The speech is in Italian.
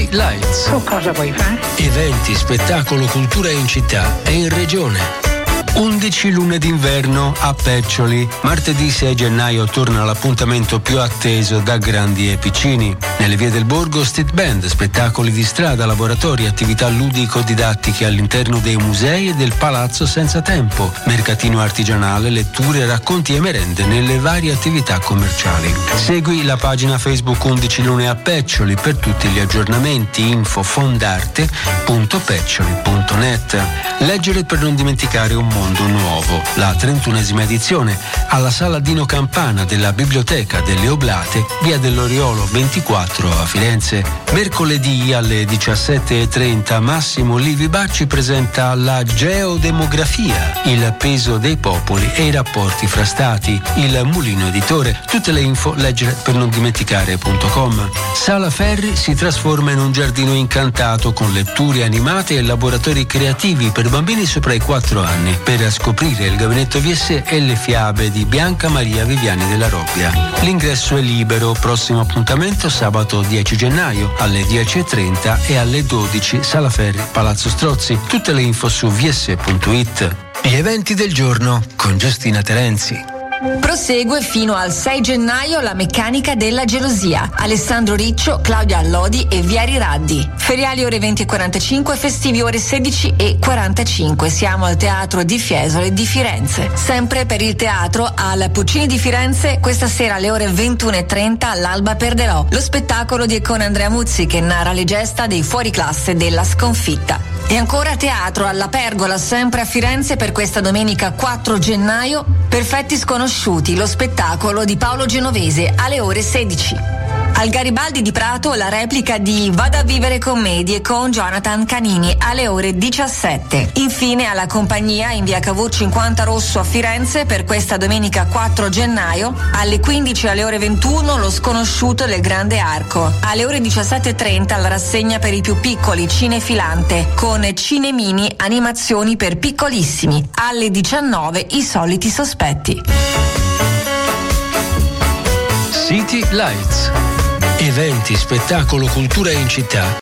Lights. Tu cosa vuoi fare? Eventi, spettacolo, cultura in città e in regione. 11 lune d'inverno a Peccioli. Martedì 6 gennaio torna l'appuntamento più atteso da grandi e piccini. Nelle vie del borgo street band, spettacoli di strada, laboratori, attività ludico-didattiche all'interno dei musei e del Palazzo Senza Tempo, mercatino artigianale, letture, racconti e merende nelle varie attività commerciali. Segui la pagina Facebook 11 lune a Peccioli per tutti gli aggiornamenti. Info fondarte.peccioli.net. Leggere per non dimenticare un mondo nuovo, la 31esima edizione, alla Sala Dino Campana della Biblioteca delle Oblate, via dell'Oriolo 24 a Firenze. Mercoledì alle 17:30 Massimo Livi Bacci presenta la geodemografia, il peso dei popoli e i rapporti fra stati, il Mulino Editore. Tutte le info leggere per non dimenticare.com. Sala Ferri si trasforma in un giardino incantato con letture animate e laboratori creativi per bambini sopra i 4 anni, per scoprire il gabinetto VS e le fiabe di Bianca Maria Viviani della Robbia. L'ingresso è libero. Prossimo appuntamento sabato 10 gennaio alle 10:30 e alle 12 Sala Ferri, Palazzo Strozzi. Tutte le info su vs.it. Gli eventi del giorno con Giustina Terenzi. Prosegue fino al 6 gennaio la meccanica della gelosia. Alessandro Riccio, Claudia Allodi e Vieri Raddi. Feriali ore 20:45, festivi ore 16:45. Siamo al Teatro di Fiesole di Firenze. Sempre per il teatro al Puccini di Firenze, questa sera alle ore 21:30 all'Alba Perderò. Lo spettacolo di Con Andrea Muzzi che narra le gesta dei fuoriclasse della sconfitta. E ancora teatro alla Pergola, sempre a Firenze, per questa domenica 4 gennaio, Perfetti Sconosciuti, lo spettacolo di Paolo Genovese alle ore 16. Al Garibaldi di Prato la replica di Vado a vivere commedie con Jonathan Canini alle ore 17. Infine alla Compagnia in via Cavour 50 Rosso a Firenze per questa domenica 4 gennaio alle 15 e alle ore 21 Lo Sconosciuto del Grande Arco. Alle ore 17:30 la rassegna per i più piccoli Cinefilante con Cinemini animazioni per piccolissimi. Alle 19 I soliti sospetti. City Lights. Eventi, spettacolo, cultura in città